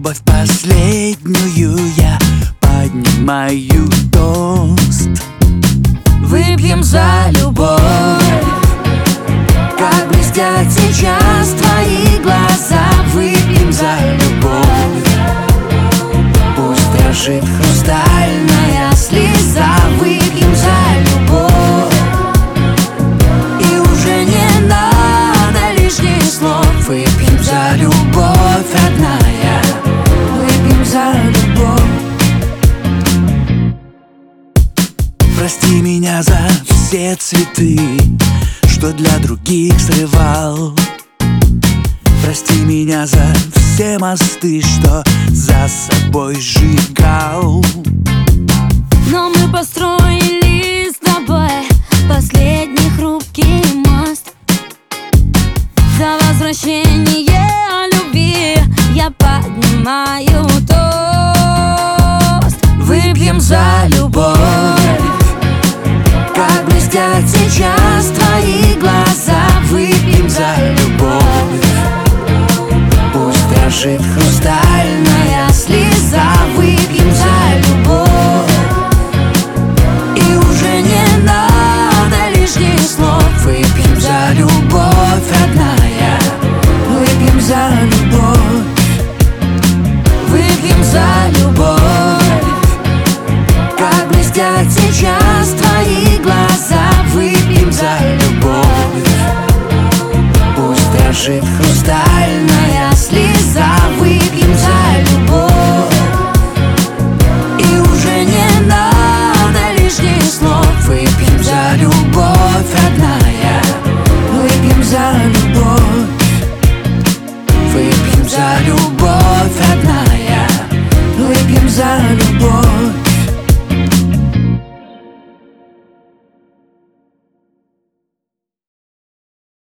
любовь последнюю я поднимаю тост. Выпьем за любовь. Как блестят сейчас твои глаза. Выпьем за любовь. Пусть дрожит хрустальная слеза. Выпьем за любовь. И уже не надо лишних слов. Выпьем за любовь, родная. Выпьем за любовь. Прости меня за все цветы, что для других срывал. Прости меня за все мосты, что за собой сжигал. Но мы построили с тобой последний хрупкий мост. За возвращение любви я поднимаю тост. Выпьем за любовь. Как блестят сейчас твои глаза. Выпьем за любовь. Пусть дрожит хрустальная слеза. Выпьем за любовь. И уже не надо лишних слов. Выпьем за любовь, родная. Выпьем за любовь. Выпьем за любовь. Как блестят сейчас твои глаза. Выпьем за любовь. Пусть дрожит хрустальная